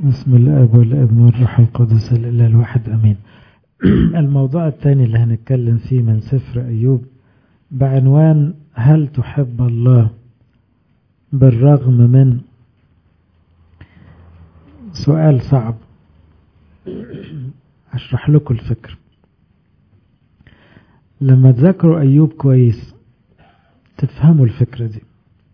بسم الله والابن والروح القدس الإله الواحد أمين. الموضوع الثاني اللي هنتكلم فيه من سفر أيوب بعنوان هل تحب الله بالرغم من. سؤال صعب، أشرح لكم الفكر. لما تذكروا أيوب كويس تفهموا الفكرة دي.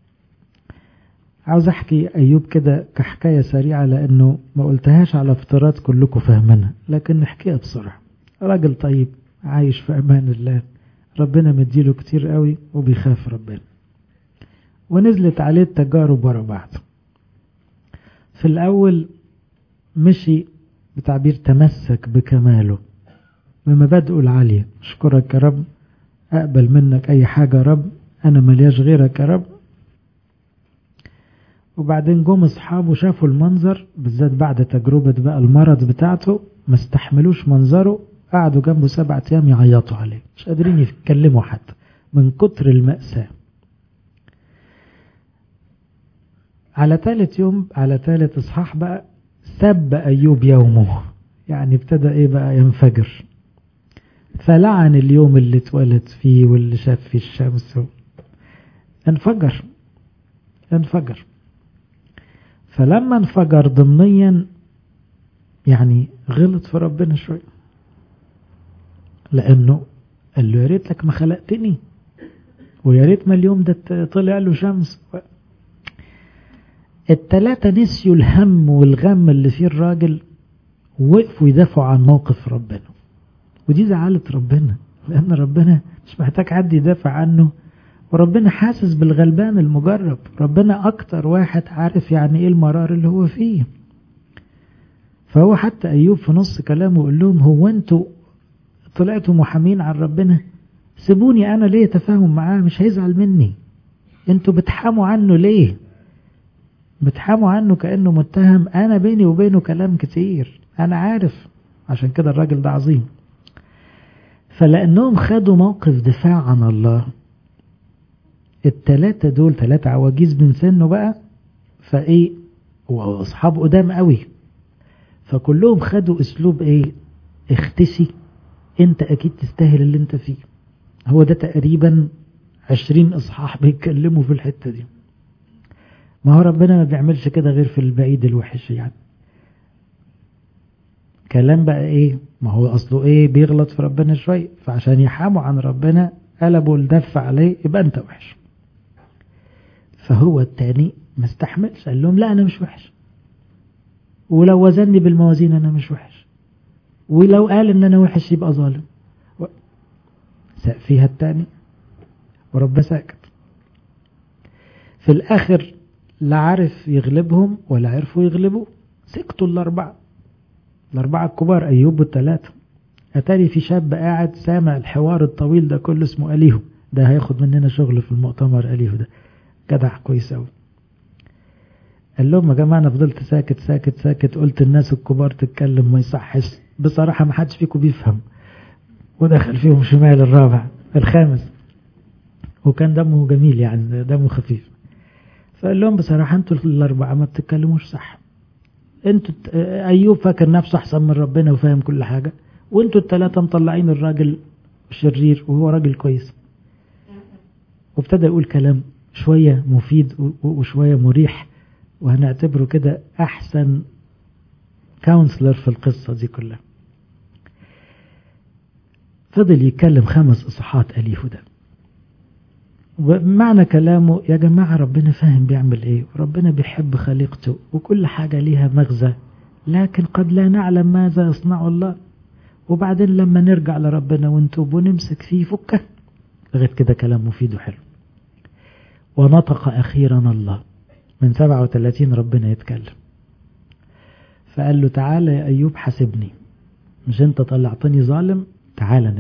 عاوز أحكي أيوب كده كحكاية سريعة لأنه ما قلتهاش على افتراض كلكم فاهمينها، لكن نحكيها بسرعة. راجل طيب عايش في أمان الله، ربنا مديله كتير قوي وبيخاف ربنا، ونزلت عليه التجارب ورا بعض. في الأول مشي بتعبير تمسك بكماله بمبادئه العالية. أشكرك يا رب، أقبل منك أي حاجة يا رب، أنا ملياش غيرك يا رب. وبعدين جم أصحابه شافوا المنظر، بالذات بعد تجربة بقى المرض بتاعته، ما استحملوش منظره، قعدوا جنبه 7 أيام يعيطوا عليه، مش قادرين يتكلموا حتى من كتر المأساة. على ثالث يوم، على ثالث إصحاح بقى سب أيوب يومه، يعني ابتدى إيه بقى ينفجر، فلعن اليوم اللي اتولد فيه واللي شاف فيه الشمس. انفجر. فلما انفجر ضمنيا يعني غلط في ربنا شوية، لأنه قال له يا ريتك ما خلقتني، ويا ريت ما اليوم ده طلع له شمس. التلاتة نسيوا الهم والغم اللي فيه الراجل، ووقفوا يدافعوا عن موقف ربنا. ودي زعلت ربنا، لأن ربنا مش محتاج حد يدافع عنه، وربنا حاسس بالغلبان المجرب. ربنا أكتر واحد عارف يعني إيه المرار اللي هو فيه. فهو حتى أيوب في نص كلامه يقول لهم هو أنتوا طلعتوا محامين عن ربنا؟ سيبوني أنا ليه تفاهم معاه، مش هيزعل مني. أنتوا بتحاموا عنه ليه؟ بتحاموا عنه كأنه متهم، أنا بيني وبينه كلام كتير، أنا عارف. عشان كده الراجل ده عظيم. فلأنهم خدوا موقف دفاع عن الله، التلاتة دول 3 عواجيز من سنه بقى، فايه واصحاب قدام قوي، فكلهم خدوا اسلوب ايه، اختسي، انت اكيد تستاهل اللي انت فيه. هو ده تقريبا 20 اصحاح بيتكلموا في الحتة دي. ما هو ربنا ما بيعملش كده غير في البعيد الوحش يعني. كلام بقى ايه، ما هو اصله ايه، بيغلط في ربنا شوية، فعشان يحاموا عن ربنا قلبوا الدفع عليه، يبقى انت وحش. فهو التاني ما استحملش، قال لهم لا أنا مش وحش، ولو وزني بالموازين أنا مش وحش، ولو قال إن أنا وحش يبقى ظالم. فيها التاني ورب ساكت. في الآخر لا عارف يغلبهم ولا عرفوا يغلبوا، سكتوا الأربعة الكبار، أيوب والثلاثة. أتاري في شاب قاعد سامع الحوار الطويل ده كله، اسمه أليهو، ده هياخد مننا شغل في المؤتمر. أليهو ده جدع كويس أوي. قال لهم يا جماعة أنا فضلت ساكت، قلت الناس الكبار تتكلم ما يصحش، بصراحة ما حدش فيكم بيفهم. ودخل فيهم شمال الرابع الخامس، وكان دمه جميل يعني، دمه خفيف. فقال لهم بصراحة انتوا الأربعة ما بتتكلموش صح. انتوا أيوب فاكر نفسه أحسن من ربنا وفاهم كل حاجة، وانتوا الثلاثة مطلعين الراجل شرير وهو راجل كويس. وابتدى يقول كلام شوية مفيد وشوية مريح، وهنعتبره كده أحسن كونسلر في القصة دي كلها. فضل يتكلم 5 إصحاحات أليهو ده، ومعنى كلامه يا جماعة ربنا فاهم بيعمل ايه، وربنا بيحب خليقته، وكل حاجة ليها مغزى، لكن قد لا نعلم ماذا يصنع الله. وبعدين لما نرجع لربنا ونتوب ونمسك فيه فكه. لغاية كده كلام مفيد وحلو. ونطق أخيرا الله من 37 ربنا يتكلم، فقال له تعالى يا أيوب حاسبني، مش انت طلعتني ظالم، تعالى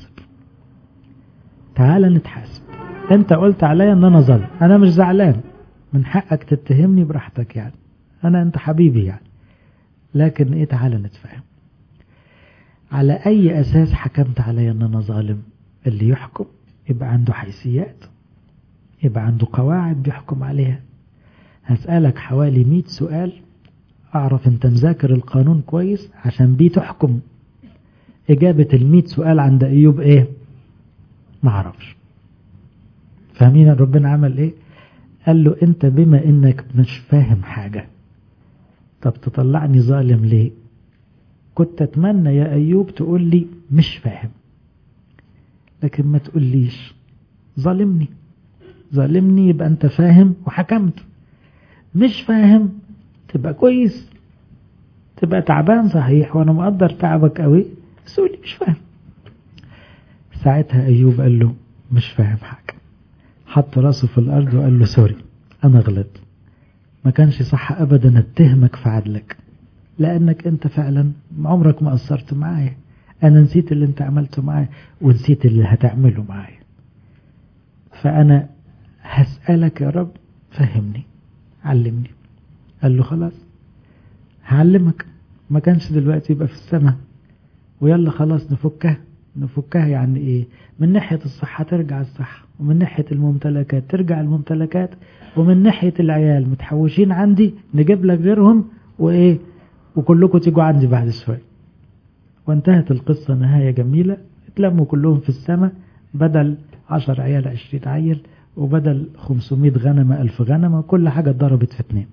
نتحاسب. انت قلت عليا ان انا ظالم، انا مش زعلان، من حقك تتهمني براحتك يعني، انت حبيبي يعني، لكن ايه، تعالى نتفاهم. على اي اساس حكمت عليا ان انا ظالم؟ اللي يحكم يبقى عنده حيثيات، يبقى عنده قواعد بيحكم عليها. هسألك حوالي 100 سؤال أعرف أنت مذاكر القانون كويس عشان بيه تحكم. إجابة 100 سؤال عند أيوب إيه؟ ما أعرفش. فاهمين ربنا عمل إيه؟ قال له أنت بما إنك مش فاهم حاجة، طب تطلعني ظالم ليه؟ كنت أتمنى يا أيوب تقول لي مش فاهم، لكن ما تقوليش ظالمني. ظالمني يبقى أنت فاهم وحكمت، مش فاهم تبقى كويس، تبقى تعبان صحيح وأنا مقدر تعبك قوي، بس قولي مش فاهم. ساعتها أيوب قال له مش فاهم حاجة، حط راسه في الأرض وقال له سوري أنا غلط، ما كانش صح أبدا اتهمك في عدلك، لأنك أنت فعلا عمرك ما قصرت معايا، أنا نسيت اللي أنت عملته معايا ونسيت اللي هتعمله معايا، فأنا هسألك يا رب فهمني علمني. قال له خلاص هعلمك، ما كانش دلوقتي يبقى في السماء، ويلا خلاص نفكها يعني ايه؟ من ناحية الصحة ترجع الصحة، ومن ناحية الممتلكات ترجع الممتلكات، ومن ناحية العيال متحوشين عندي نجيب لك غيرهم وايه، وكلكم تيجوا عندي بعد شوية. وانتهت القصة نهاية جميلة، اتلموا كلهم في السماء، بدل 10 عيال 20 عيل، وبدل 500 غنمة 1000 غنمة، وكل حاجة اتضربت في 2.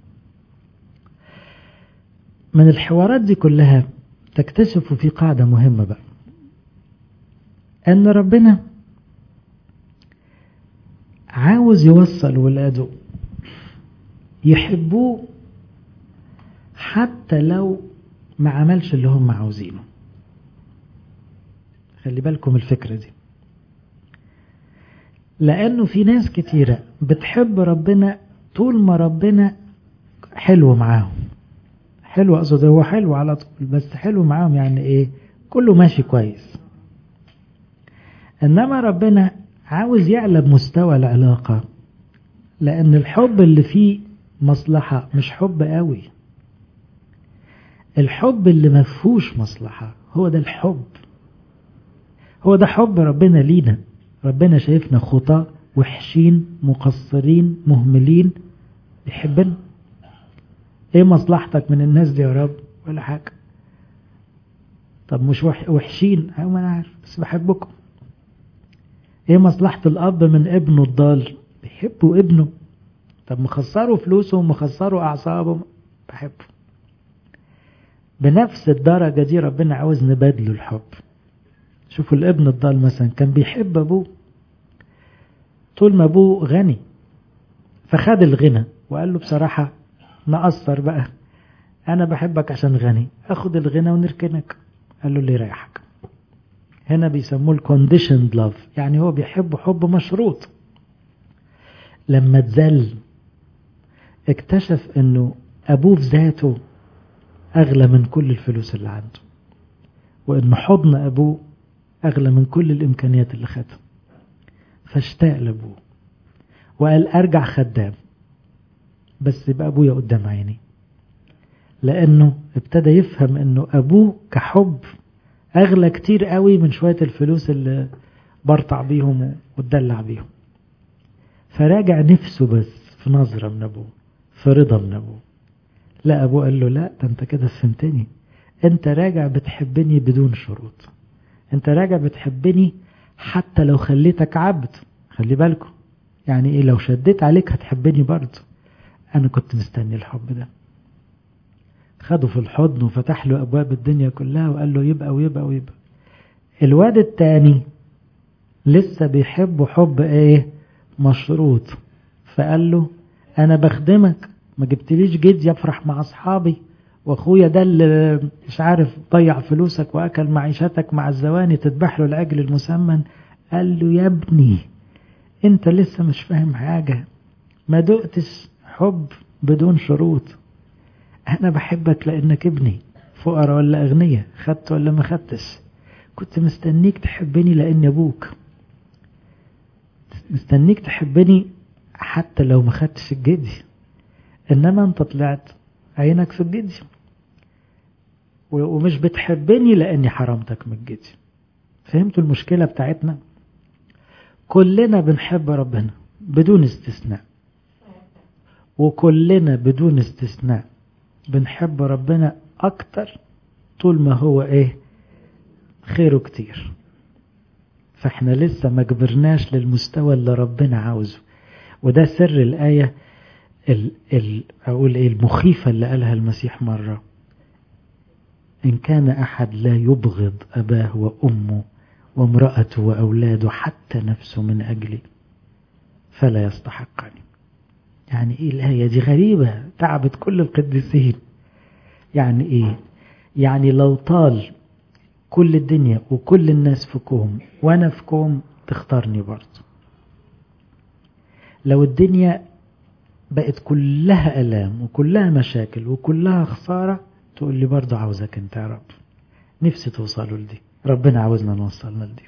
من الحوارات دي كلها تكتشفوا في قاعدة مهمة بقى، أن ربنا عاوز يوصل ولاده يحبوه حتى لو ما عملش اللي هم عاوزينه. خلي بالكم الفكرة دي، لأنه في ناس كتيرة بتحب ربنا طول ما ربنا حلو معاهم. حلو أقصد هو حلو على طول، بس حلو معاهم يعني إيه؟ كله ماشي كويس. إنما ربنا عاوز يعلى بمستوى العلاقة، لأن الحب اللي فيه مصلحة مش حب قوي. الحب اللي مفهوش مصلحة هو ده الحب، هو ده حب ربنا لينا. ربنا شايفنا خطاة وحشين مقصرين مهملين، بيحبنا. ايه مصلحتك من الناس دي يا رب؟ ولا حاجة. طب مش وحشين؟ ما انا عارف بس بحبكم. ايه مصلحة الاب من ابنه الضال؟ بيحبوا ابنه. طب مخسروا فلوسه ومخسروا اعصابه، بحبه. بنفس الدرجة دي ربنا عاوز نبادله الحب. شوفوا الابن الضال مثلا كان بيحب ابوه طول ما ابوه غني، فخد الغنى وقال له بصراحة نقصر بقى، انا بحبك عشان غني، اخد الغنى ونركنك. قال له اللي يريحك. هنا بيسموه الكونديشند لاف، يعني هو بيحب حب مشروط. لما اتذل اكتشف انه ابوه في ذاته اغلى من كل الفلوس اللي عنده، وان حضن ابوه اغلى من كل الامكانيات اللي خدها، فاشتاق لابوه وقال ارجع خدام بس يبقى ابويا قدام عيني، لانه ابتدى يفهم انه ابوه كحب اغلى كتير قوي من شوية الفلوس اللي برطع بيهم واتدلع بيهم. فراجع نفسه بس في نظرة من ابوه، في رضا من ابوه. لا ابوه قال له لا، ده انت كده فهمتني، انت راجع بتحبني بدون شروط، انت راجع بتحبني حتى لو خليتك عبد. خلي بالكم يعني ايه؟ لو شديت عليك هتحبني برضه. انا كنت مستني الحب ده. خده في الحضن وفتح له ابواب الدنيا كلها وقال له يبقى ويبقى ويبقى. الواد التاني لسه بيحبه حب ايه؟ مشروط. فقال له انا بخدمك، ما جبتليش جدي افرح مع اصحابي، واخويا ده اللي مش عارف ضيع فلوسك واكل معيشتك مع الزواني تذبح له العجل المسمن. قال له يا ابني انت لسه مش فاهم حاجة، ما دقتش حب بدون شروط. انا بحبك لانك ابني، فقراء ولا اغنياء، خدت ولا ما خدتش، كنت مستنيك تحبني لاني ابوك، مستنيك تحبني حتى لو ما خدتش الجدي، انما انت طلعت عينك في الجدي، ومش بتحبني لاني حرمتك من الجدي. فهمتوا المشكلة بتاعتنا؟ كلنا بنحب ربنا بدون استثناء، وكلنا بدون استثناء بنحب ربنا أكتر طول ما هو إيه خيره كتير. فإحنا لسه ما كبرناش للمستوى اللي ربنا عاوزه. وده سر الآية أقول إيه المخيفة اللي قالها المسيح مرة: إن كان أحد لا يبغض أباه وأمه وامرأته وأولاده حتى نفسه من أجلي فلا يستحقني. يعني إيه الآية دي؟ غريبة، تعبت كل القديسين. يعني إيه؟ يعني لو طال كل الدنيا وكل الناس في كوم وأنا في كوم تختارني برضه. لو الدنيا بقت كلها ألام وكلها مشاكل وكلها خسارة تقول لي برضه عاوزك انت يا رب. نفسي توصلوا لدي، ربنا عاوزنا نوصلنا لدي.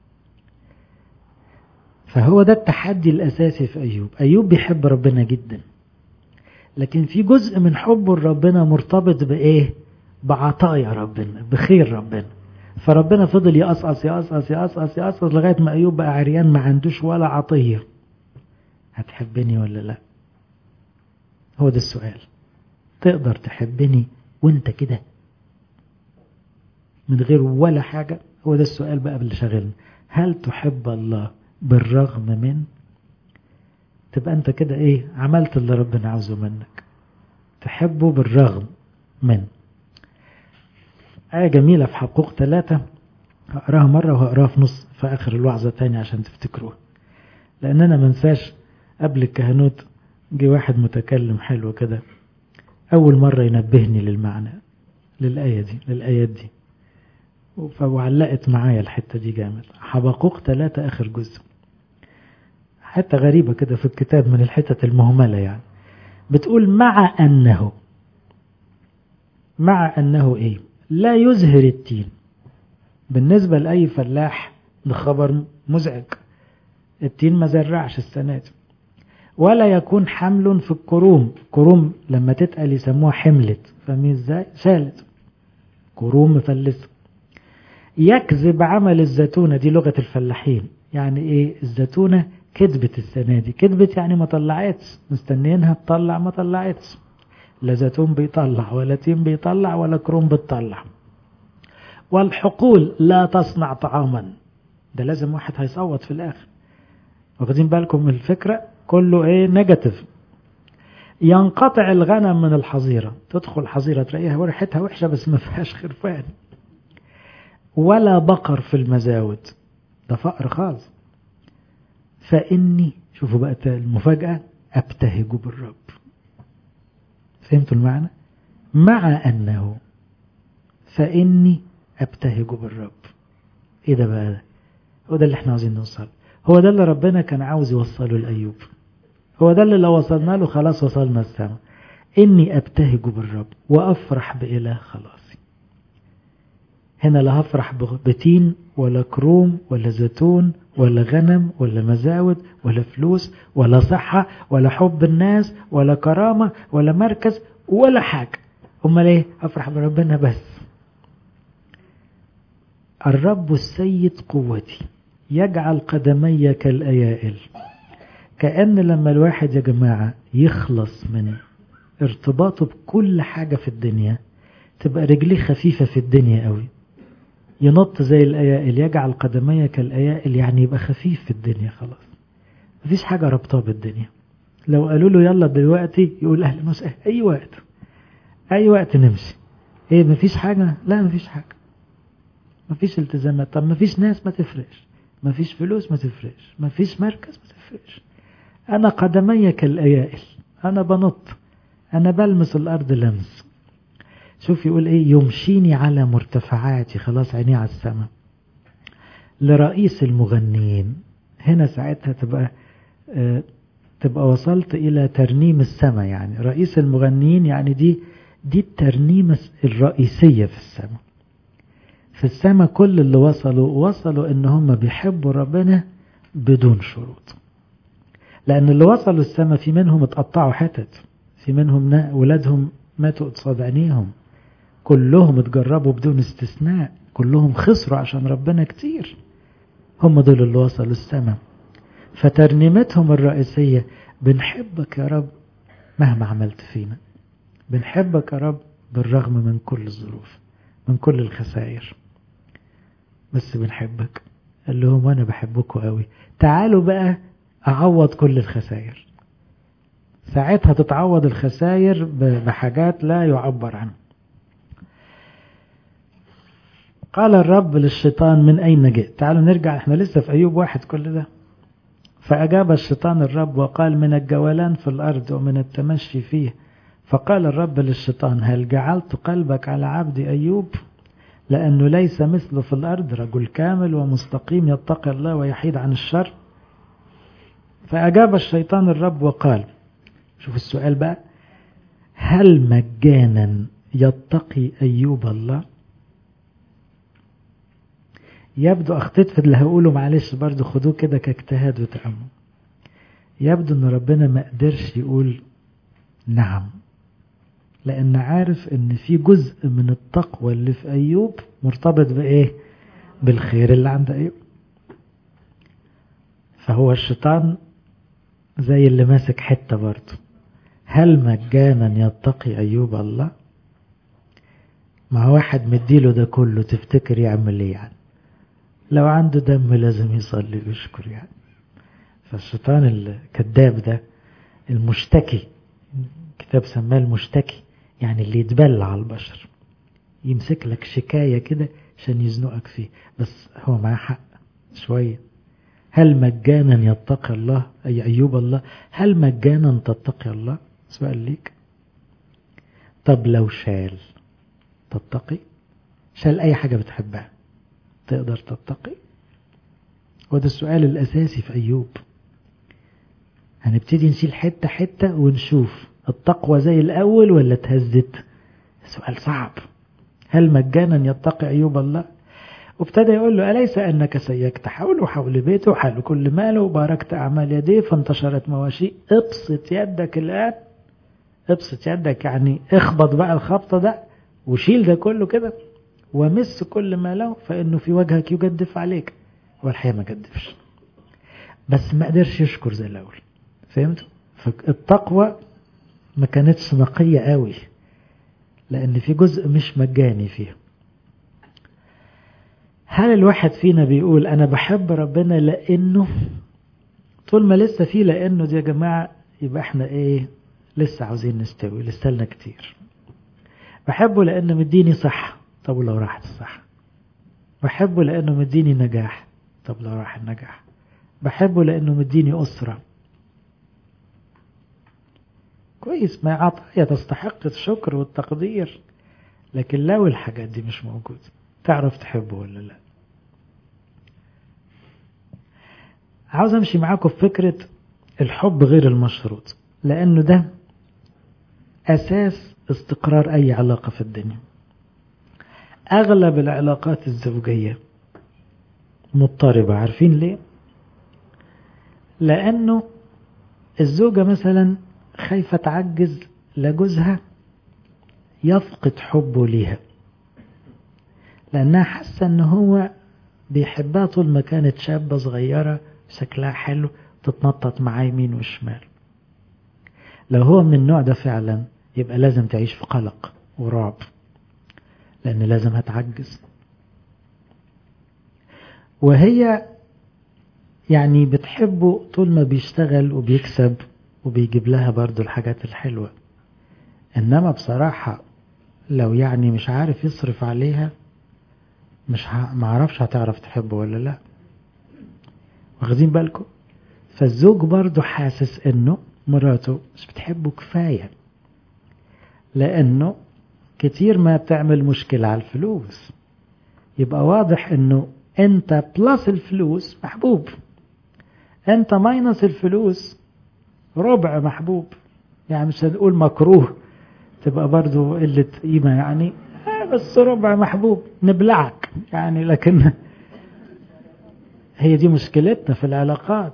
فهو ده التحدي الأساسي في أيوب. أيوب بيحب ربنا جدا، لكن في جزء من حبه لربنا مرتبط بإيه؟ بعطايا ربنا، بخير ربنا. فربنا فضل يقصقص يقصقص يقصقص يقصقص لغاية ما أيوب بقى عريان ما عندوش ولا عطية. هتحبني ولا لا؟ هو ده السؤال. تقدر تحبني وانت كده من غير ولا حاجة؟ هو ده السؤال بقى اللي شغلنا. هل تحب الله بالرغم من؟ تبقى انت كده ايه؟ عملت اللي ربنا عاوزه منك، تحبه بالرغم من. آية جميلة في حقوق 3 هقراها مرة وهقراها في آخر الوعظة تاني عشان تفتكروها، لأننا منساش قبل الكهنوت جي واحد متكلم حلو كده أول مرة ينبهني للمعنى للآيات دي وعلقت معايا الحتة دي جامد. حبقوق 3 آخر جزء، حتة غريبة كده في الكتاب من الحتة المهملة يعني. بتقول مع أنه إيه؟ لا يزهر التين. بالنسبة لأي فلاح ده خبر مزعج، التين ما زرعش السنة دي. ولا يكون حمل في كروم لما تتقل يسموها حملت، فاهمين ازاي؟ شالت كروم مفلسة. يكذب عمل الزيتونة، دي لغة الفلاحين. يعني ايه الزيتونة؟ كذبت السنة دي. كذبت يعني ما طلعتش، مستنيينها تطلع ما طلعتش. لا زيتون بيطلع ولا تين بيطلع ولا كروم بتطلع. والحقول لا تصنع طعاما، ده لازم واحد هيصوت في الآخر. واخدين بالكم من الفكرة؟ كله ايه؟ نيجاتيف. ينقطع الغنم من الحظيرة، تدخل حظيرة تلاقيها ريحتها وحشة بس ما فيهاش خرفان. ولا بقر في المزاود، ده فقر خالص. فإني، شوفوا بقى المفاجأة، أبتهج بالرب. فهمتوا المعنى؟ مع أنه فإني أبتهج بالرب. إيه ده بقى؟ هو ده اللي احنا عاوزين نوصل، هو ده اللي ربنا كان عاوز يوصله لأيوب، هو ده اللي لو وصلنا له خلاص وصلنا السماء. إني أبتهج بالرب وأفرح بإله خلاصي. هنا لا هفرح بتين ولا كروم ولا زيتون ولا غنم ولا مزاود ولا فلوس ولا صحة ولا حب الناس ولا كرامة ولا مركز ولا حاجة. أمال إيه؟ هفرح بربنا بس. الرب السيد قوتي يجعل قدمي كالأيائل. كأن لما الواحد يا جماعة يخلص من ارتباطه بكل حاجة في الدنيا تبقى رجليه خفيفة في الدنيا قوي، ينط زي الأيائل. يجعل قدمي كالأيائل يعني يبقى خفيف في الدنيا خلاص، مفيش حاجة ربطاه بالدنيا. لو قالوا له يلا دلوقتي يقول أهلا وسهلا، أي وقت نمشي. إيه مفيش حاجة؟ لا مفيش حاجة، مفيش التزامات. طب مفيش ناس؟ ما تفرقش. مفيش فلوس؟ ما تفرقش. مفيش مركز؟ ما تفرقش. أنا قدمي كالأيائل، أنا بنط، أنا بلمس الأرض لمس. شوف يقول إيه؟ يمشيني على مرتفعاتي، خلاص عيني على السماء. لرئيس المغنيين، هنا ساعتها تبقى وصلت إلى ترنيم السماء. يعني رئيس المغنيين يعني دي الترنيمة الرئيسية في السماء. في السماء كل اللي وصلوا إن هم بيحبوا ربنا بدون شروط. لأن اللي وصلوا السماء في منهم اتقطعوا حتت، في منهم ولادهم ماتوا قصاد عينيهم، كلهم اتجربوا بدون استثناء، كلهم خسروا عشان ربنا كتير. هم دول اللي وصلوا السماء. فترنيمتهم الرئيسية بنحبك يا رب مهما عملت فينا، بنحبك يا رب بالرغم من كل الظروف، من كل الخسائر، بس بنحبك. قال لهم وانا بحبكم قوي، تعالوا بقى اعوض كل الخسائر. ساعتها تتعوض الخسائر بحاجات لا يعبر عنها. قال الرب للشيطان من أين جئت؟ تعالوا نرجع، احنا لسه في أيوب 1 كل ده. فأجاب الشيطان الرب وقال من الجولان في الأرض ومن التمشي فيه. فقال الرب للشيطان هل جعلت قلبك على عبدي أيوب؟ لأنه ليس مثله في الأرض رجل كامل ومستقيم يتقي الله ويحيد عن الشر. فأجاب الشيطان الرب وقال، شوف السؤال بقى، هل مجانا يتقي أيوب الله؟ يبدو أخطيت في اللي هقوله، معلش برضو خدوه كده كاجتهاد وتأمل. يبدو أن ربنا ما قدرش يقول نعم، لأن عارف أن في جزء من التقوى اللي في أيوب مرتبط بإيه؟ بالخير اللي عند أيوب. فهو الشيطان زي اللي ماسك حتة برضو. هل مجانا يتقي أيوب الله؟ مع واحد مديله ده كله تفتكر يعمل ايه يعني؟ لو عنده دم لازم يصلي ويشكر يعني. فالشيطان الكذاب ده المشتكي، كتاب سماه المشتكي، يعني اللي يتبلع على البشر، يمسك لك شكاية كده عشان يزنقك فيه، بس هو معاه حق شوية. هل مجانا يتقي الله أي أيوب الله؟ هل مجانا تتقي الله؟ سؤال ليك. طب لو شال تتقي؟ شال أي حاجة بتحبها تقدر تتقي؟ وده السؤال الأساسي في أيوب. هنبتدي نشيل حتة حتة ونشوف التقوى زي الأول ولا اتهزت. سؤال صعب. هل مجانا يتقي أيوب الله؟ وابتدى يقول له أليس أنك سيكت حوله وحول بيته وحول كل ماله وباركت أعمال يديه فانتشرت مواشيه. ابسط يدك الآن، ابسط يدك يعني اخبط بقى الخبطة ده وشيل ده كله كده ومس كل ما له، فإنه في وجهك يجدف عليك. والحقيقة ما جدفش، بس ما قدرش يشكر زي الأول. فهمتوا؟ فالتقوى ما كانتش نقية قوي، لأن في جزء مش مجاني فيها. هل الواحد فينا بيقول أنا بحب ربنا لأنه؟ طول ما لسه فيه لأنه دي يا جماعة يبقى احنا ايه؟ لسه عاوزين نستوي، لسه لنا كتير. بحبه لأنه مديني صحة، طب ولو راحت الصحة. بحبه لأنه مديني نجاح، طب لو راح النجاح. بحبه لأنه مديني أسرة. كويس، ما عطايا تستحق الشكر والتقدير، لكن لو الحاجات دي مش موجودة تعرف تحبه ولا لا؟ عاوز امشي معاكم في فكرة الحب غير المشروط، لأنه ده أساس استقرار أي علاقة في الدنيا. أغلب العلاقات الزوجية مضطربة، عارفين ليه؟ لأنه الزوجة مثلا خايفة تعجز لجوزها يفقد حبه ليها، لأنها حاسة أنه هو بيحبها طول ما كانت شابة صغيرة شكلها حلو تتنطط معاه يمين وشمال. لو هو من النوع ده فعلا يبقى لازم تعيش في قلق ورعب، لأن لازم هتعجز. وهي يعني بتحبه طول ما بيشتغل وبيكسب وبيجيب لها برضو الحاجات الحلوة. إنما بصراحة لو يعني مش عارف يصرف عليها مش معرفش هتعرف تحبه ولا لا. واخدين بالكم؟ فالزوج برضو حاسس إنه مراته مش بتحبه كفاية، لأنه كتير ما بتعمل مشكلة على الفلوس. يبقى واضح إنه أنت بلس الفلوس محبوب، أنت ماينس الفلوس ربع محبوب. يعني مش هنقول مكروه تبقى برضو قلة قيمة يعني، بس ربع محبوب نبلعك يعني. لكن هي دي مشكلتنا في العلاقات،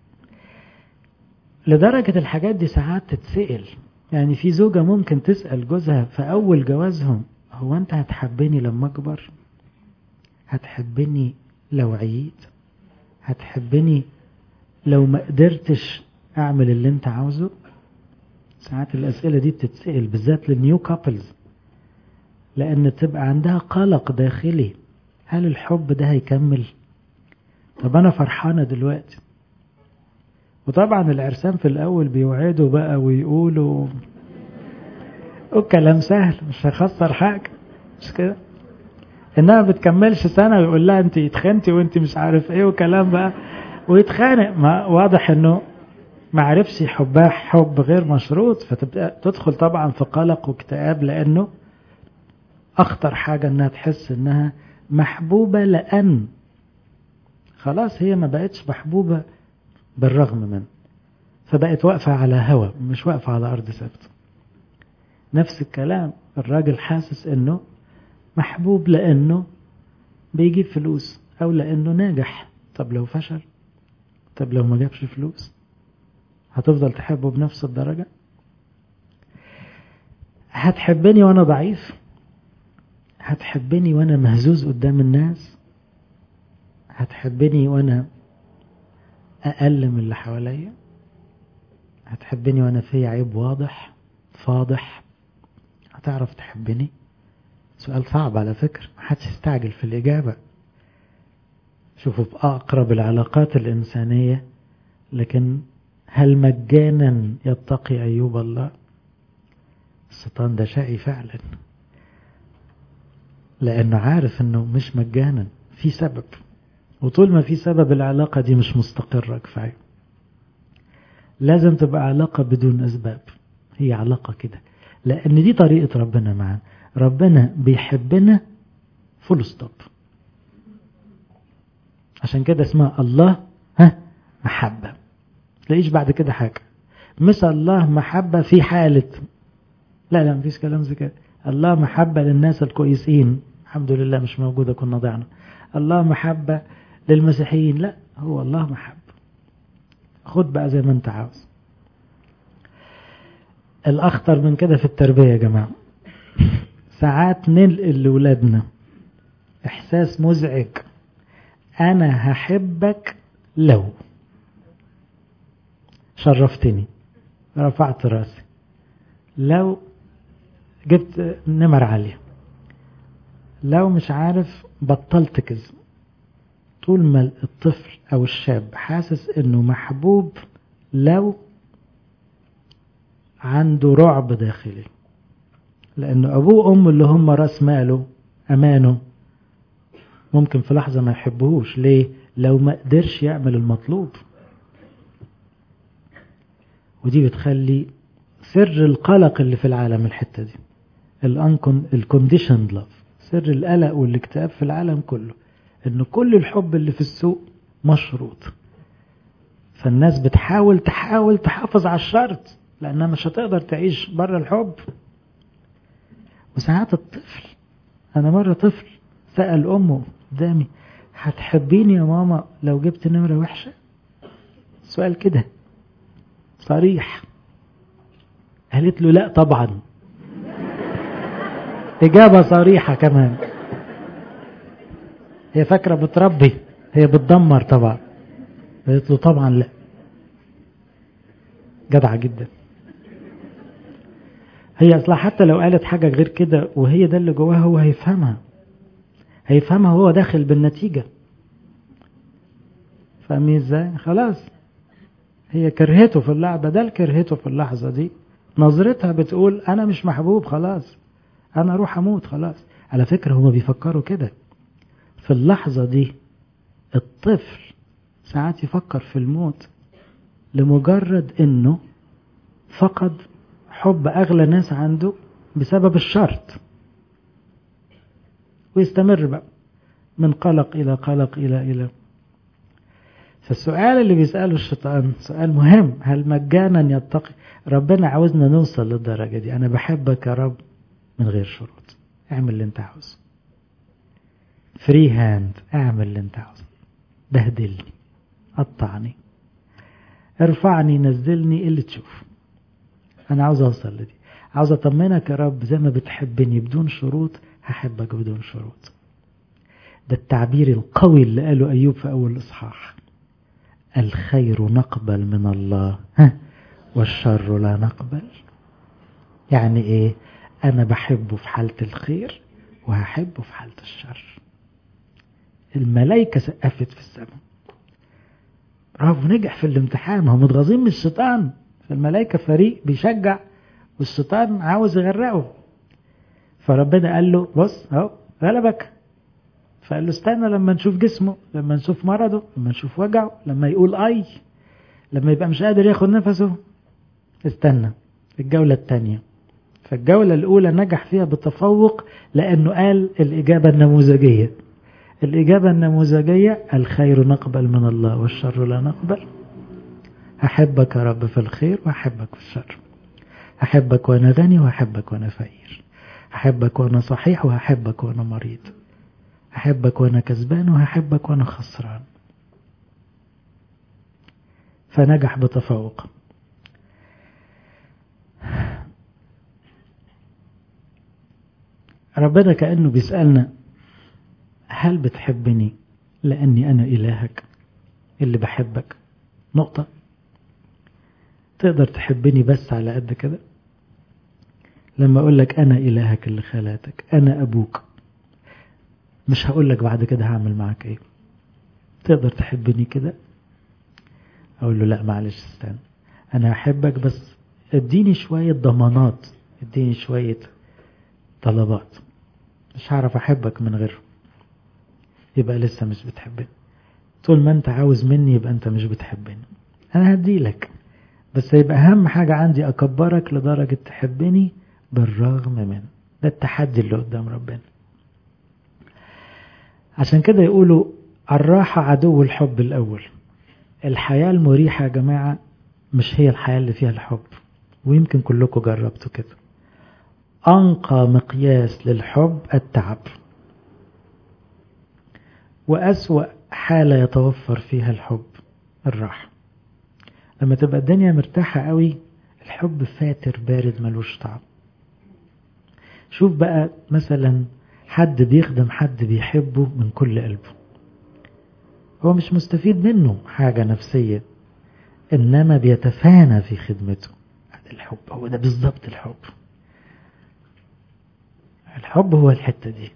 لدرجة الحاجات دي ساعات تتسأل. يعني في زوجة ممكن تسأل جوزها في أول جوازهم هو أنت هتحبني لما أكبر؟ هتحبني لو عييت؟ هتحبني لو ما قدرتش أعمل اللي أنت عاوزه؟ ساعات الأسئلة دي بتتسأل بالذات للنيو كابلز، لأن تبقى عندها قلق داخلي، هل الحب ده هيكمل؟ طب أنا فرحانة دلوقتي، وطبعا العرسان في الأول بيوعدوا بقى ويقولوا وكلام سهل مش هيخسر حاجة، مش كده؟ إنها بتكملش سنة ويقول لها أنت اتخنتي وأنت مش عارف إيه وكلام بقى ويتخانق، ما واضح إنه ما عرفش حبها حب غير مشروط، فتبقى تدخل طبعا في قلق واكتئاب، لأنه أخطر حاجة إنها تحس إنها محبوبة، لأن خلاص هي ما بقتش محبوبة بالرغم من، فبقت واقفة على هوا مش واقفة على أرض ثابتة. نفس الكلام الراجل حاسس إنه محبوب لأنه بيجيب فلوس أو لأنه ناجح. طب لو فشل، طب لو ما جابش فلوس، هتفضل تحبه بنفس الدرجة؟ هتحبني وأنا ضعيف؟ هتحبني وأنا مهزوز قدام الناس؟ هتحبني وأنا أقل من اللي حواليا؟ هتحبني وأنا في عيب واضح فاضح؟ هتعرف تحبني؟ سؤال صعب على فكرة، محدش يستعجل في الإجابة. شوفوا بأقرب العلاقات الإنسانية، لكن هل مجانا يتقي أيوب الله؟ الشيطان ده شقي فعلا، لأنه عارف أنه مش مجانا، في سبب، وطول ما في سبب العلاقة دي مش مستقرة كفاية. لازم تبقى علاقة بدون أسباب، هي علاقة كده، لأن دي طريقة ربنا معنا. ربنا بيحبنا فول ستوب، عشان كده اسمها الله محبة، تلاقيش بعد كده حاجة. مش الله محبة في حالة، لا مفيش كلام زي كده. الله محبة للناس الكويسين، الحمد لله مش موجودة كنا ضعنا. الله محبة للمسيحيين، لا، هو الله محبة. خد بقى زي ما انت عاوز. الأخطر من كده في التربية يا جماعة، ساعات ننقل لولادنا إحساس مزعج، أنا هحبك لو شرفتني، رفعت راسي، لو جبت نمر عالية، لو مش عارف بطلت كذب. طول ما الطفل أو الشاب حاسس إنه محبوب لو، عنده رعب داخلي، لأنه أبوه وأمه اللي هم راس ماله أمانه ممكن في لحظة ما يحبهوش. ليه؟ لو ما قدرش يعمل المطلوب. ودي بتخلي سر القلق اللي في العالم الحتة دي، الكونديشند لاف، سر القلق والاكتئاب في العالم كله، إن كل الحب اللي في السوق مشروط، فالناس بتحاول تحافظ على الشرط، لأنها مش هتقدر تعيش بره الحب. وساعات الطفل، أنا مرة طفل سأل أمه قدامي هتحبيني يا ماما لو جبت نمرة وحشة؟ سؤال كده صريح. قالت له لا طبعا، إجابة صريحة كمان. هي فاكرة بتربي، هي بتدمر طبعا. قالت له طبعا لا. جدعة جدا. هي أصلا حتى لو قالت حاجة غير كده وهي ده اللي جواها، هو هيفهمها وهو داخل بالنتيجة. فاهمين ازاي؟ خلاص هي كرهته في اللعبة، ده كرهته في اللحظة دي، نظرتها بتقول أنا مش محبوب خلاص، أنا أروح أموت خلاص. على فكرة هما بيفكروا كده في اللحظة دي. الطفل ساعات يفكر في الموت لمجرد إنه فقد حب أغلى ناس عنده بسبب الشرط، ويستمر بقى من قلق إلى قلق إلى. فالسؤال اللي بيسأله الشيطان سؤال مهم، هل مجانا يتقي؟ ربنا عاوزنا نوصل للدرجة دي، أنا بحبك يا رب من غير شروط، اعمل اللي انت عاوزه، فري هاند، اعمل اللي انت عاوزه، بهدلني، قطعني، ارفعني، نزلني، اللي تشوف. أنا عاوز أوصل لدي، عاوز أطمنك يا رب زي ما بتحبني بدون شروط، هحبك بدون شروط. ده التعبير القوي اللي قاله أيوب في أول الإصحاح، الخير نقبل من الله والشر لا نقبل. يعني ايه؟ انا بحبه في حالة الخير وهحبه في حالة الشر. الملائكة سقفت في السماء، برافو نجح في الامتحان. هم متغاظين من الشيطان، فالملائكة فريق بيشجع والشيطان عاوز يغرقه. فربنا قال له بص اهو غلبك. فقال له استنى لما نشوف جسمه، لما نشوف مرضه، لما نشوف وجعه، لما يقول اي، لما يبقى مش قادر ياخد نفسه. استنى الجولة الثانية. فالجولة الأولى نجح فيها بتفوق لأنه قال الإجابة النموذجية. الإجابة النموذجية: الخير نقبل من الله والشر لا نقبل. أحبك يا رب في الخير وأحبك في الشر. أحبك وأنا غني وأحبك وأنا فقير. أحبك وأنا صحيح وأحبك وأنا مريض. أحبك وأنا كسبان وأحبك وأنا خسران. فنجح بتفوق. ربنا كأنه بيسألنا: هل بتحبني لأني أنا إلهك اللي بحبك؟ نقطة. تقدر تحبني بس على قد كده؟ لما أقول لك أنا إلهك اللي خلقتك، أنا أبوك، مش هقول لك بعد كده هعمل معك إيه. تقدر تحبني كده؟ أقول له لا معلش استنى، أنا أحبك بس اديني شوية ضمانات، اديني شوية طلبات. مش هعرف أحبك من غيره. يبقى لسه مش بتحبني. طول ما أنت عاوز مني يبقى أنت مش بتحبني. أنا هديلك بس يبقى أهم حاجة عندي أكبرك لدرجة تحبني بالرغم من. ده التحدي اللي قدام ربنا. عشان كده يقولوا الراحة عدو الحب الأول. الحياة المريحة يا جماعة مش هي الحياة اللي فيها الحب، ويمكن كلكم جربتوا كده. أنقى مقياس للحب التعب، وأسوأ حالة يتوفر فيها الحب الراحة. لما تبقى الدنيا مرتاحة قوي الحب فاتر بارد ملوش طعم. شوف بقى مثلا حد بيخدم حد بيحبه من كل قلبه، هو مش مستفيد منه حاجة نفسية، إنما بيتفانى في خدمته. هذا الحب، هو ده بالضبط الحب. الحب هو الحتة دي،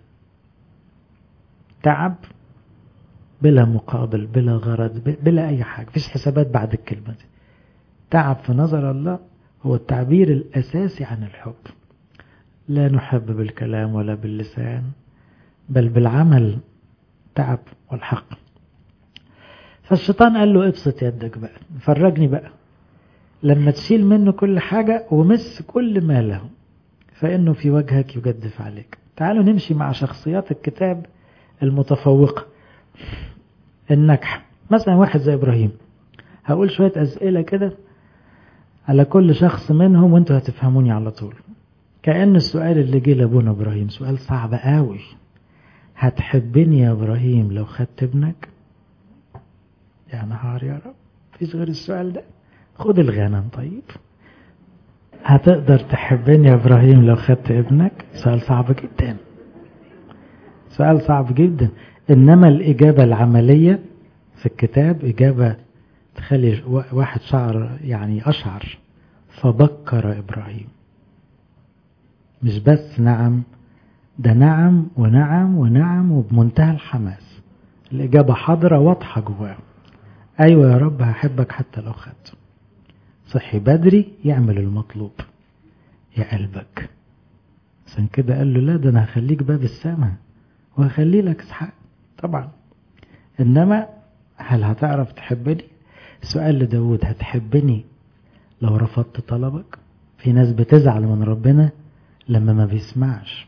تعب بلا مقابل بلا غرض بلا أي حاجة، مفيش حسابات بعد الكلمة دي. تعب في نظر الله هو التعبير الأساسي عن الحب. لا نحب بالكلام ولا باللسان بل بالعمل، تعب والحق. فالشيطان قال له ابسط يدك بقى، فرجني بقى لما تشيل منه كل حاجة ومس كل ما له، فإنه في وجهك يجدف عليك. تعالوا نمشي مع شخصيات الكتاب المتفوقة الناجحة. مثلا واحد زي إبراهيم، هقول شوية أسئلة كده على كل شخص منهم وانتوا هتفهموني على طول. كأن السؤال اللي جه لابونا إبراهيم سؤال صعب قوي: هتحبني يا إبراهيم لو خدت ابنك؟ يا نهار يا رب، مفيش غير السؤال ده. خد الغنم طيب. هتقدر تحبني يا إبراهيم لو خدت ابنك؟ سؤال صعب جدا، سؤال صعب جدا. إنما الإجابة العملية في الكتاب إجابة تخلي واحد شعر يعني أشعر. فبكر إبراهيم. مش بس نعم، ده نعم ونعم ونعم وبمنتهى الحماس. الإجابة حاضرة واضحة جواه. أيوة يا رب هحبك حتى لو خدته. صحي بدري يعمل المطلوب يا قلبك. عشان كده قال له لا، ده أنا هخليك باب السماء وهخلي لك اسحاق. طبعا إنما هل هتعرف تحبني؟ سؤال لداود: هتحبني لو رفضت طلبك؟ في ناس بتزعل من ربنا لما ما بيسمعش.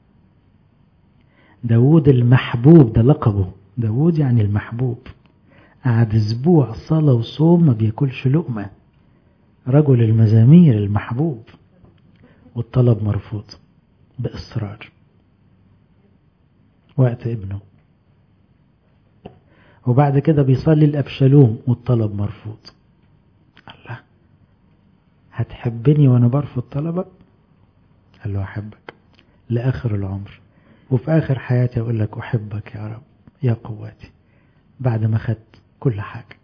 داود المحبوب، ده لقبه، داود يعني المحبوب. قعد اسبوع صلاة وصوم ما بياكلش لقمة. رجل المزامير المحبوب، والطلب مرفوض بإصرار وقت ابنه. وبعد كده بيصلي لأبشالوم والطلب مرفوض. الله، هتحبني وانا برفض طلبك؟ قال له أحبك لآخر العمر، وفي آخر حياتي أقول لك أحبك يا رب يا قواتي، بعد ما خدت كل حاجة.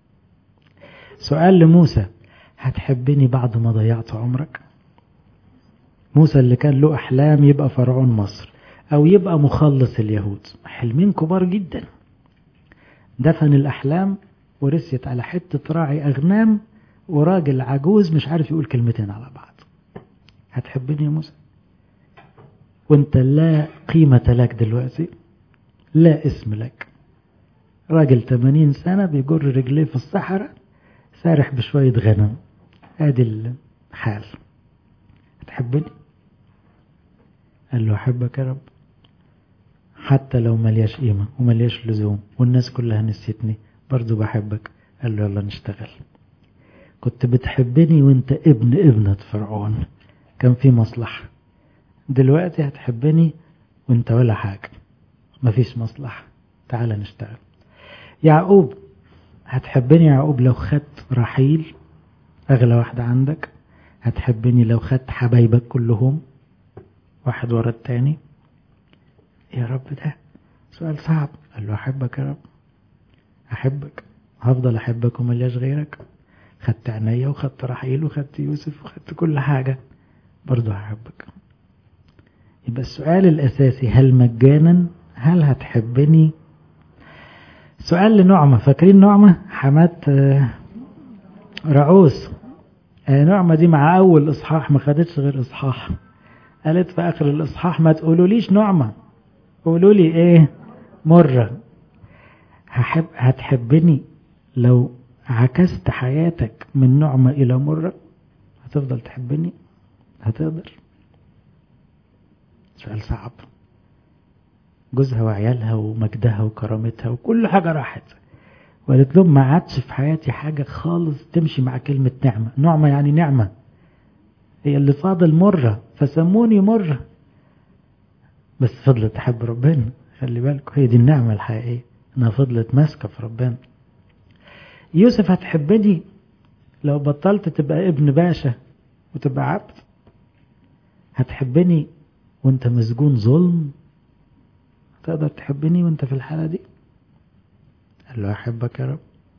سؤال لموسى: هتحبني بعد ما ضيعت عمرك؟ موسى اللي كان له أحلام يبقى فرعون مصر أو يبقى مخلص اليهود، حلمين كبار جدا. دفن الأحلام ورثيت على حتة راعي أغنام وراجل عجوز مش عارف يقول كلمتين على بعض. هتحبني يا موسى وانت لا قيمة لك دلوقتي، لا اسم لك، راجل 80 سنة بيجر رجليه في الصحراء سارح بشوية غنم، ادي الحال. هتحبني؟ قال له احبك يا رب حتى لو ملياش قيمة وملياش لزوم والناس كلها نسيتني برضو بحبك. قال له يلا نشتغل. كنت بتحبني وانت ابنة فرعون، كان في مصلحة. دلوقتي هتحبني وانت ولا حاجة، مفيش مصلحة، تعال نشتغل. يعقوب هتحبني يعقوب لو خدت رحيل أغلى واحدة عندك؟ هتحبني لو خدت حبايبك كلهم واحد ورا التاني؟ يا رب ده سؤال صعب. قال له أحبك يا رب، أحبك، هفضل أحبك وملياش غيرك. خدت عينيا وخدت رحيل وخدت يوسف وخدت كل حاجة، برضو أحبك. يبقى السؤال الأساسي هل مجانا؟ هل هتحبني؟ سؤال لنعمة، فاكرين نعمة حمات رعوس؟ نعمة دي مع أول إصحاح ما خدتش غير إصحاح، قالت في آخر الإصحاح ما تقولوا ليش نعمة، قولوا لي إيه؟ مرة. هتحبني لو عكست حياتك من نعمة إلى مرة؟ هتفضل تحبني؟ هتقدر؟ سؤال صعب. جوزها وعيالها ومجدها وكرامتها وكل حاجة راحت، وقالت لهم ما عادش في حياتي حاجة خالص تمشي مع كلمة نعمة. نعمة يعني نعمة، هي اللي فاضل مرة فسموني مرة. بس فضلت تحب ربنا، خلي بالكم هي دي النعمة الحقيقية، انها فضلت ماسكة في ربنا. يوسف هتحبني لو بطلت تبقى ابن باشا وتبقى عبد؟ هتحبني وانت مسجون ظلم؟ تقدر تحبني وانت في الحالة دي؟ قال له أحبك يا رب.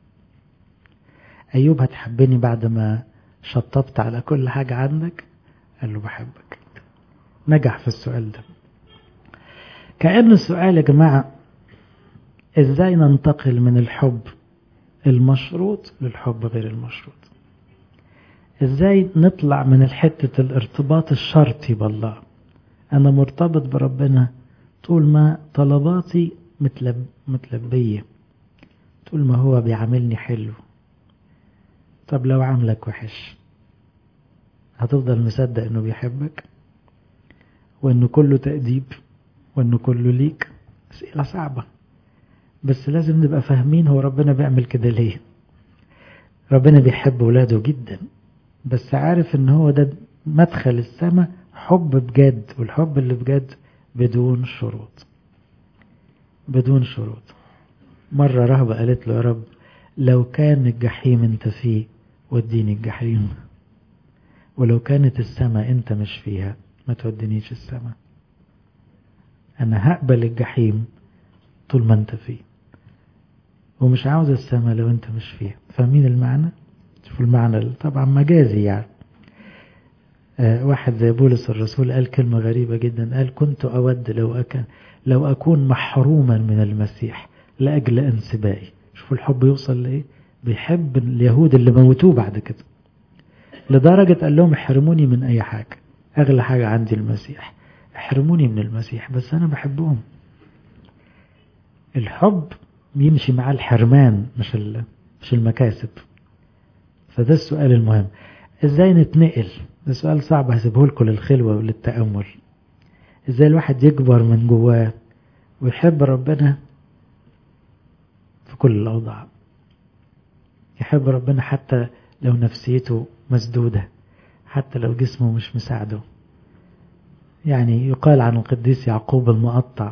أيوب هتحبني بعد ما شطبت على كل حاجة عندك؟ قال له بحبك. نجح في السؤال ده. كأن السؤال يا جماعة ازاي ننتقل من الحب المشروط للحب غير المشروط؟ ازاي نطلع من الحتة الارتباط الشرطي بالله، انا مرتبط بربنا طول ما طلباتي متلبية، طول ما هو بيعاملني حلو. طب لو عاملك وحش هتفضل مصدق انه بيحبك وانه كله تأديب وانه كله ليك؟ اسئلة صعبة، بس لازم نبقى فاهمين هو ربنا بيعمل كده ليه. ربنا بيحب ولاده جدا، بس عارف ان هو ده مدخل السماء، حب بجد، والحب اللي بجد بدون شروط. بدون شروط. مرة رهبة قالت له يا رب لو كان الجحيم انت فيه وديني الجحيم، ولو كانت السماء انت مش فيها ما تودينيش السماء. انا هقبل الجحيم طول ما انت فيه، ومش عاوز السماء لو انت مش فيها. فاهمين المعنى؟ شوفوا المعنى طبعا مجازي يعني. واحد زي بولس الرسول قال كلمة غريبة جدا، قال كنت أود لو أكون محروما من المسيح لأجل انسبائي. شوفوا الحب يوصل لإيه، بيحب اليهود اللي موتوه بعد كده، لدرجة قال لهم احرموني من أي حاجة، أغلى حاجة عندي المسيح، احرموني من المسيح بس أنا بحبهم. الحب يمشي مع الحرمان مش المكاسب. فده السؤال المهم، ازاي نتنقل؟ ده سؤال صعب هسيبه لكم للخلوة وللتأمل. ازاي الواحد يكبر من جواه ويحب ربنا في كل الأوضاع، يحب ربنا حتى لو نفسيته مسدودة، حتى لو جسمه مش مساعده. يعني يقال عن القديس يعقوب المقطع،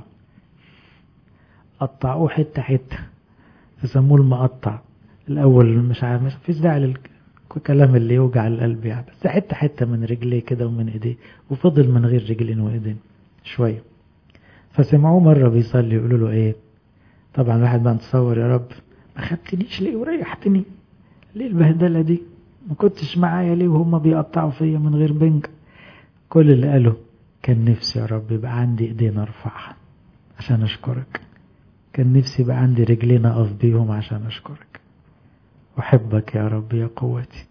قطعوه حتة حتة فسموه المقطع. الأول مش عارف، مش فيش داعي للكلام اللي يوجع القلب يعني، بس حتة حتة من رجليه كده ومن ايديه، وفضل من غير رجلين وايدين شوية. فسمعوه مرة بيصلي يقولوا له ايه، طبعا الواحد بقى نتصور يا رب ما خدتنيش ليه وريحتني ليه البهدلة دي، ما كنتش معايا ليه وهم بيقطعوا فيا من غير بنج، كل اللي قاله كان نفسي يا رب يبقى عندي ايدين ارفعها عشان اشكرك، كان نفسي يبقى عندي رجلين اقف بيهم عشان اشكرك، احبك يا رب يا قوتي.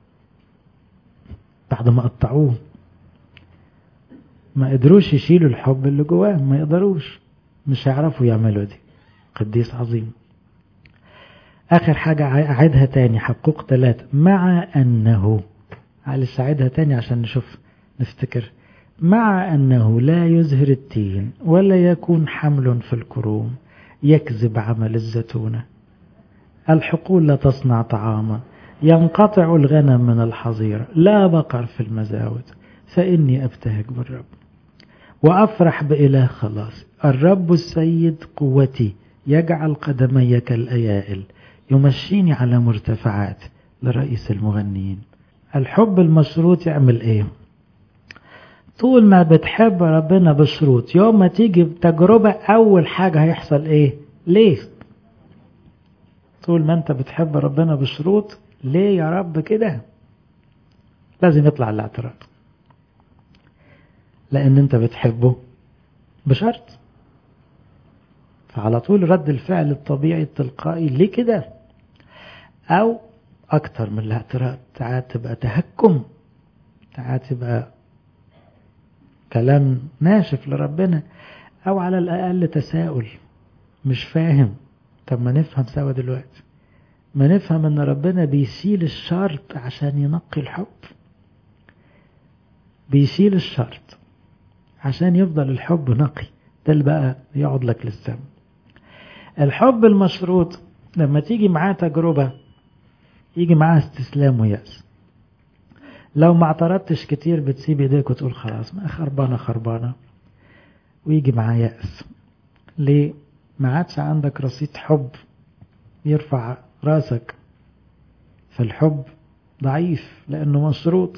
بعد ما قطعوه ما قدروش يشيلوا الحب اللي جواه، ما يقدروش، مش هيعرفوا يعملوا دي. قديس عظيم. آخر حاجة أعيدها تاني، حقوق 3. مع أنه، معلش أعيدها تاني عشان نشوف نفتكر. مع أنه لا يزهر التين ولا يكون حمل في الكروم، يكذب عمل الزيتونة، الحقول لا تصنع طعاما، ينقطع الغنم من الحظيرة، لا بقر في المزاود، فإني أبتهج بالرب وأفرح بإله خلاص. الرب السيد قوتي، يجعل قدمي كالأيائل، يمشيني على مرتفعات لرئيس المغنيين. الحب المشروط يعمل ايه؟ طول ما بتحب ربنا بشروط، يوم ما تيجي بتجربة أول حاجة هيحصل ايه؟ ليه؟ طول ما انت بتحب ربنا بشروط، ليه يا رب كده؟ لازم يطلع الاعتراض، لأن انت بتحبه بشرط. فعلى طول رد الفعل الطبيعي التلقائي ليه كده؟ أو أكتر من الاعتراض، ساعات تبقى تهكم، ساعات تبقى كلام ناشف لربنا، أو على الأقل تساؤل مش فاهم. طب ما نفهم سوا دلوقتي، ما نفهم أن ربنا بيشيل الشرط عشان ينقي الحب، بيشيل الشرط عشان يفضل الحب نقي. ده اللي بقى يقعد لك للسما. الحب المشروط لما تيجي معاه تجربة يجي معاه استسلام ويأس. لو ما اعترضتش كتير بتسيب ايديك وتقول خلاص ما خربانة، ويجي معاه يأس. ليه؟ ما عادش عندك رصيد حب يرفع راسك، فالحب ضعيف لأنه مشروط.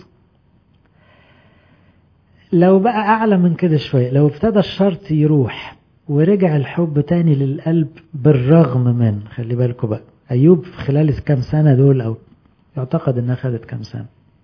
لو بقى أعلى من كده شوية، لو ابتدى الشرط يروح ورجع الحب تاني للقلب بالرغم من، خلي بالكوا بقى، أيوب في خلال كام سنة دول، أو يعتقد أنها خدت كام سنة،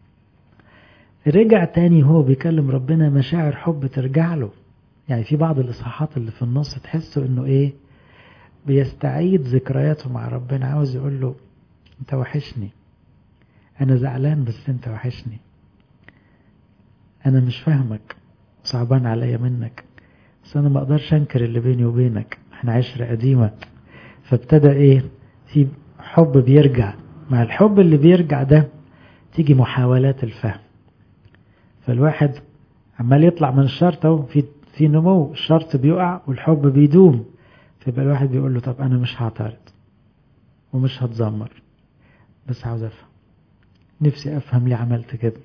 رجع تاني هو بيكلم ربنا، مشاعر حب ترجع له. يعني في بعض الإصحاحات اللي في النص تحسوا أنه إيه، بيستعيد ذكرياته مع ربنا، عاوز يقول له أنت وحشني، أنا زعلان بس أنت وحشني، أنا مش فاهمك، صعبان عليا منك، بس أنا ما أقدرش أنكر اللي بيني وبينك، إحنا عشرة قديمة. فابتدى إيه، في حب بيرجع. مع الحب اللي بيرجع ده تيجي محاولات الفهم، فالواحد عمال يطلع من الشرط اهو، في نمو، الشرط بيقع والحب بيدوم، فيبقى الواحد بيقول له طب أنا مش هعترض ومش هتذمر، بس عاوز أفهم، نفسي أفهم ليه عملت كده.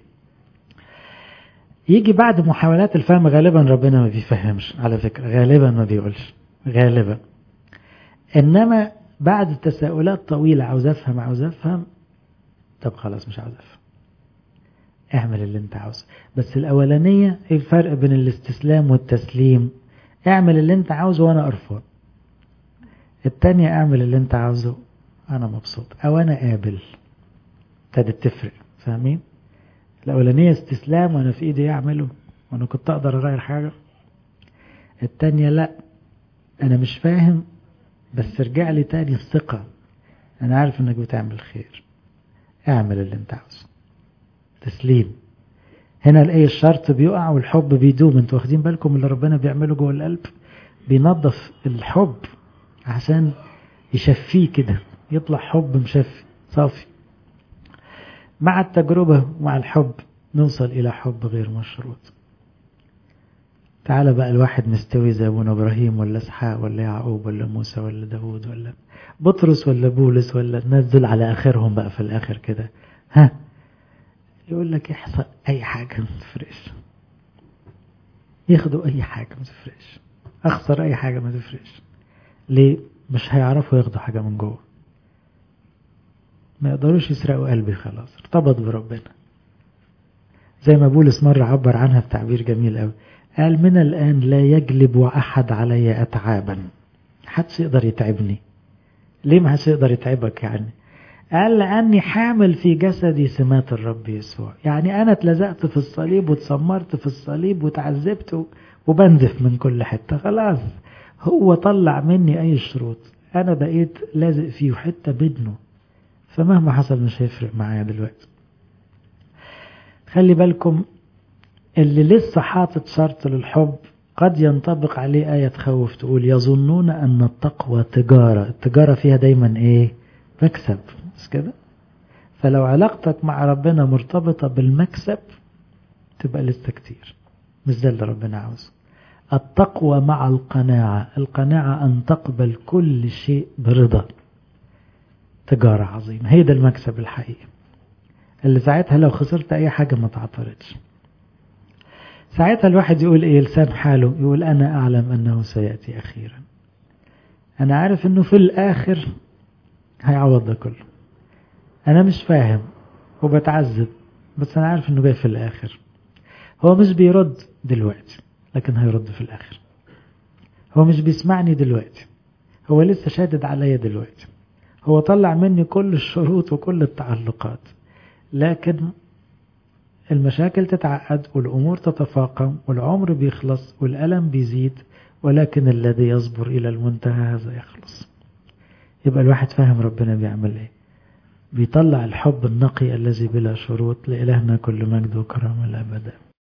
يجي بعد محاولات الفهم غالبا ربنا ما بيفهمش على فكرة، غالبا ما بيقولش، غالبا. إنما بعد تساؤلات طويلة عاوز أفهم، طب خلاص مش عاوز أفهم، اعمل اللي انت عاوزه. بس الأولانية ايه الفرق بين الاستسلام والتسليم؟ اعمل اللي انت عاوزه وانا أرفض. التانية اعمل اللي انت عاوزه انا مبسوط او انا قابل. ابتدت تفرق، فاهمين؟ الأولانية استسلام وانا في ايدي اعمله وانا كنت اقدر اغير حاجة. التانية لا، انا مش فاهم بس ارجع لي تاني الثقة، انا عارف انك بتعمل خير، اعمل اللي انت عاوزه. تسليم. هنا الاقي الشرط بيقع والحب بيدوم. انتوا واخدين بالكم اللي ربنا بيعمله جوه القلب؟ بينظف الحب عشان يشفيه كده، يطلع حب مشفي صافي. مع التجربة ومع الحب نوصل إلى حب غير مشروط. تعال بقى الواحد مستوي زي ابونا إبراهيم ولا إسحاق ولا يعقوب ولا موسى ولا داود ولا بطرس ولا بولس ولا الناس دول على آخرهم بقى في الآخر كده، ها يقول لك يحصل أي حاجة ما تفرقش، ياخدوا أي حاجة ما تفرقش، أخسر أي حاجة ما تفرقش. ليه؟ مش هيعرفوا ياخدوا حاجة من جوه، ما يقدروش يسرقوا قلبي، خلاص ارتبط بربنا. زي ما بولس مرة عبر عنها بتعبير جميل قوي، قال من الآن لا يجلب أحد علي أتعابا. محدش يقدر يتعبني. ليه ما حدش يقدر يتعبك يعني؟ قال لأني حامل في جسدي سمات الرب يسوع. يعني أنا اتلزقت في الصليب واتسمرت في الصليب وتعذبت وبنزف من كل حتة، خلاص هو طلع مني أي شروط، أنا بقيت لازق فيه وحتة بدنه، فمهما حصل مش هيفرق معايا دلوقتي. خلي بالكم اللي لسه حاطط شرط للحب قد ينطبق عليه آية تخوف تقول يظنون أن التقوى تجارة. التجارة فيها دايما إيه؟ مكسب، مش كده؟ فلو علاقتك مع ربنا مرتبطة بالمكسب تبقى لسه كتير، مش ده اللي ربنا عاوزه. التقوى مع القناعة، القناعة أن تقبل كل شيء برضا، تجارة عظيمة، هي ده المكسب الحقيقي اللي ساعتها لو خسرت أي حاجة ما تعترضش. ساعتها الواحد يقول إيه لسان حاله؟ يقول أنا أعلم أنه سيأتي أخيرا، أنا عارف أنه في الآخر هيعوض ده كله. أنا مش فاهم وبتعذب، بس أنا عارف أنه جاي في الآخر. هو مش بيرد دلوقتي لكن هيرد في الآخر. هو مش بيسمعني دلوقتي، هو لسه شادد عليا دلوقتي، هو طلع مني كل الشروط وكل التعلقات، لكن المشاكل تتعقد والأمور تتفاقم والعمر بيخلص والألم بيزيد، ولكن الذي يصبر إلى المنتهى هذا يخلص. يبقى الواحد فاهم ربنا بيعمل إيه، بيطلع الحب النقي الذي بلا شروط. لإلهنا كل مجد وكرم الأبد.